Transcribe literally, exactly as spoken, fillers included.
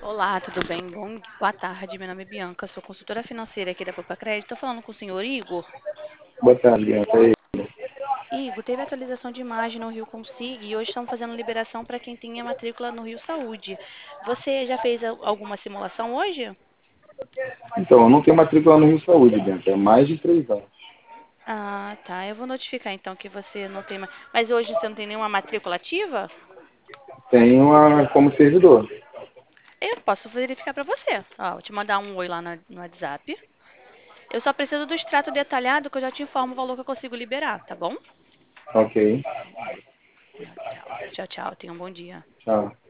Olá, tudo bem? Bom, boa tarde. Meu nome é Bianca, sou consultora financeira aqui da Poupa Crédito. Estou falando com o senhor Igor. Boa tarde, Bianca. E aí? Igor, teve atualização de imagem no Rio Consig e hoje estão fazendo liberação para quem tem a matrícula no Rio Saúde. Você já fez al- alguma simulação hoje? Então, eu não tenho matrícula no Rio Saúde, Bianca. É mais de três anos. Ah, tá. Eu vou notificar então que você não tem mais. Mas hoje você não tem nenhuma matrícula ativa? Tenho a, como servidor. Eu posso verificar para você. Ó, vou te mandar um oi lá na- no WhatsApp. Eu só preciso do extrato detalhado que eu já te informo o valor que eu consigo liberar, tá bom? Ok. Tchau, tchau. Tchau, tchau. Tenha um bom dia. Tchau.